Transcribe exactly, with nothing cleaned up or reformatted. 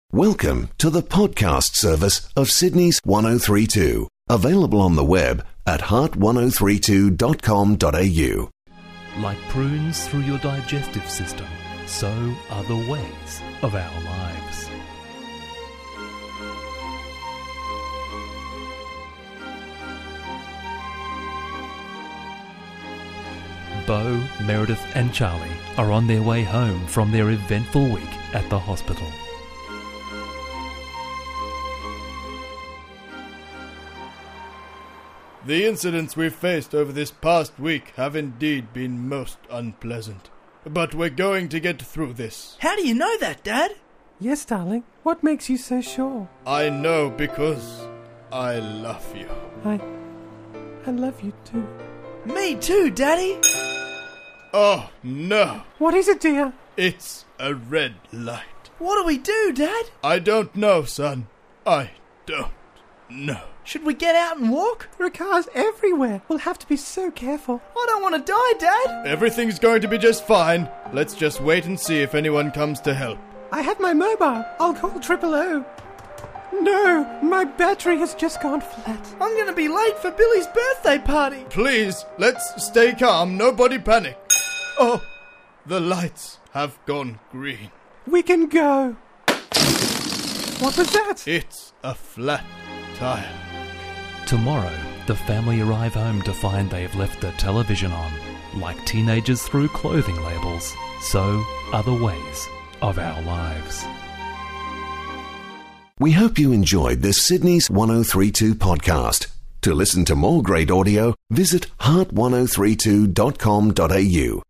Welcome to the podcast service of Sydney's one oh three two. Available on the web at heart ten thirty-two dot com dot a u. Like prunes through your digestive system, so are the ways of our lives. Bo, Meredith and Charlie are on their way home from their eventful week at the hospital. The incidents we've faced over this past week have indeed been most unpleasant. But we're going to get through this. How do you know that, Dad? Yes, darling. What makes you so sure? I know because I love you. I... I love you too. Me too, Daddy. Oh, no. What is it, dear? It's a red light. What do we do, Dad? I don't know, son. I don't know. Should we get out and walk? There are cars everywhere. We'll have to be so careful. I don't want to die, Dad. Everything's going to be just fine. Let's just wait and see if anyone comes to help. I have my mobile. I'll call Triple O. No, my battery has just gone flat. I'm going to be late for Billy's birthday party. Please, let's stay calm. Nobody panic. Oh, the lights have gone green. We can go. What was that? It's a flat tire. Tomorrow, the family arrive home to find they've left the television on. Like teenagers through clothing labels, so are the ways of our lives. We hope you enjoyed this Sydney's one oh three two podcast. To listen to more great audio, visit heart ten thirty-two dot com dot a u.